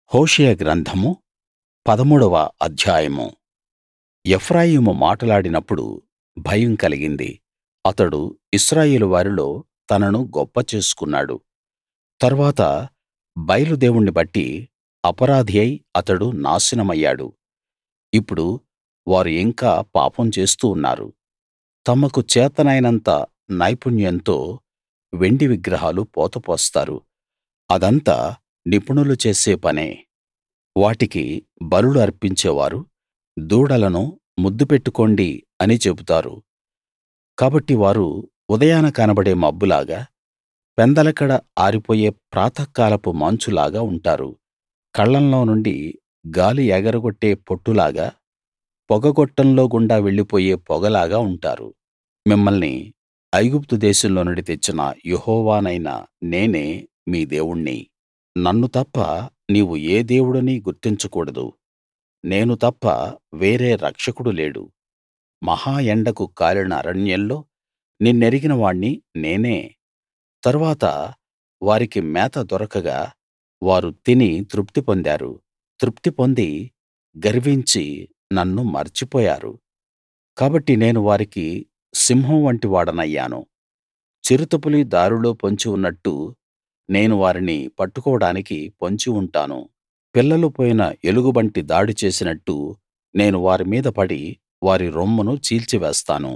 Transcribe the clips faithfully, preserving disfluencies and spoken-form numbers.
హోషేయ గ్రంథము పదమూడవ అధ్యాయము. ఎఫ్రాయిము మాటలాడినప్పుడు భయం కలిగింది. అతడు ఇశ్రాయేలు వారిలో తనను గొప్ప చేసుకున్నాడు. తరువాత బయలు దేవుణ్ణి బట్టి అపరాధి అయి అతడు నాశనమయ్యాడు. ఇప్పుడు వారు ఇంకా పాపం చేస్తూ ఉన్నారు. తమకు చేతనైనంత నైపుణ్యంతో వెండి విగ్రహాలు పోతపోస్తారు. అదంతా నిపుణులు చేసే పనే. వాటికి బలులు అర్పించేవారు దూడలను ముద్దు పెట్టుకోండి అని చెబుతారు. కాబట్టి వారు ఉదయాన కనబడే మబ్బులాగా, పెందలకడ ఆరిపోయే ప్రాతఃకాలపు మంచులాగా ఉంటారు. కళ్ళంలో నుండి గాలి ఎగరగొట్టే పొట్టులాగా, పొగగొట్టంలో గుండా వెళ్ళిపోయే పొగలాగా ఉంటారు. మిమ్మల్ని ఐగుప్తు దేశంలో నుండి తెచ్చిన యెహోవానైన నేనే మీ దేవుణ్ణి. నన్ను తప్ప నీవు ఏ దేవుడినీ గుర్తించకూడదు. నేను తప్ప వేరే రక్షకుడు లేడు. మహా ఎండకు కాలిన అరణ్యంలో నిన్నెరిగిన వాణ్ణి నేనే. తరువాత వారికి మేత దొరకగా వారు తిని తృప్తి పొందారు. తృప్తి పొంది గర్వించి నన్ను మర్చిపోయారు. కాబట్టి నేను వారికి సింహం వంటి వాడనయ్యాను. చిరుతపులి దారిలో పొంచి ఉన్నట్టు నేను వారిని పట్టుకోవడానికి పొంచి ఉంటాను. పిల్లలు పోయిన ఎలుగుబంటి దాడి చేసినట్టు నేను వారి మీద పడి వారి రొమ్మును చీల్చివేస్తాను.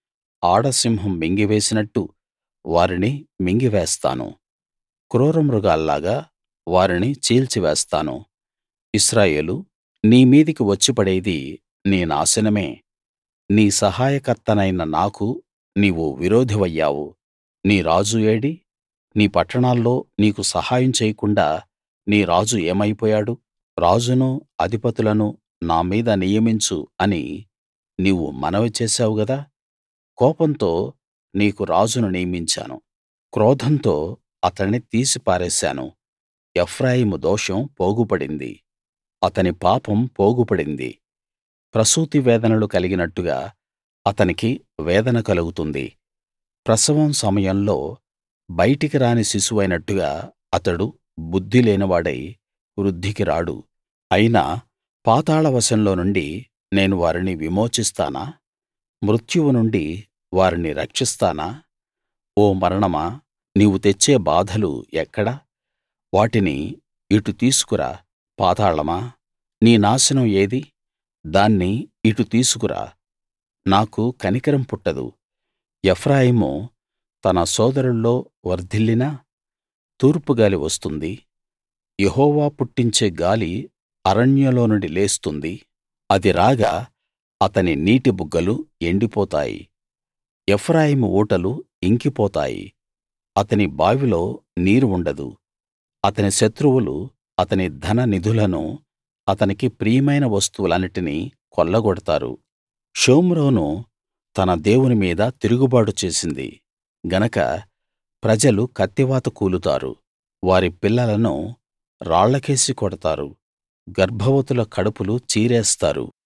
ఆడసింహం మింగివేసినట్టు వారిని మింగివేస్తాను. క్రూరమృగాల్లాగా వారిని చీల్చివేస్తాను. ఇశ్రాయేలూ, నీ మీదికి వచ్చి పడేది నీ నాశనమే. నీ సహాయకర్తనైన నాకు నీవు విరోధివయ్యావు. నీ రాజు ఏడి? నీ పట్టణాల్లో నీకు సహాయం చేయకుండా నీ రాజు ఏమైపోయాడు? రాజునూ అధిపతులనూ నా మీద నియమించు అని నీవు మనవి చేశావు గదా. కోపంతో నీకు రాజును నియమించాను. క్రోధంతో అతణ్ణి తీసి పారేశాను. ఎఫ్రాయిము దోషం పోగుపడింది, అతని పాపం పోగుపడింది. ప్రసూతి వేదనలు కలిగినట్టుగా అతనికి వేదన కలుగుతుంది. ప్రసవం సమయంలో బయటికి రాని శిశువైనట్టుగా అతడు బుద్ధి లేనివాడై వృద్ధికి రాడు. అయినా పాతాళ వశంలో నుండి నేను వారిని విమోచిస్తానా? మృత్యువు నుండి వారిని రక్షిస్తానా? ఓ మరణమా, నీవు తెచ్చే బాధలు ఎక్కడ? వాటిని ఇటు తీసుకురా. పాతాళమా, నీ నాశనం ఏది? దాన్ని ఇటు తీసుకురా. నాకు కనికరం పుట్టదు. ఎఫ్రాయిము తన సోదరుల్లో వర్ధిల్లినా తూర్పుగాలి వస్తుంది. యెహోవా పుట్టించే గాలి అరణ్యంలో నుండి లేస్తుంది. అది రాగా అతని నీటి బుగ్గలు ఎండిపోతాయి. ఎఫ్రాయిము ఊటలు ఇంకిపోతాయి. అతని బావిలో నీరు ఉండదు. అతని శత్రువులు అతని ధన నిధులను, అతనికి ప్రియమైన వస్తువులన్నిటినీ కొల్లగొడతారు. షోమ్రోను తన దేవుని మీద తిరుగుబాటు చేసింది గనక ప్రజలు కత్తివాత కూలుతారు. వారి పిల్లలను రాళ్లకేసి కొడతారు. గర్భవతుల కడుపులు చీరేస్తారు.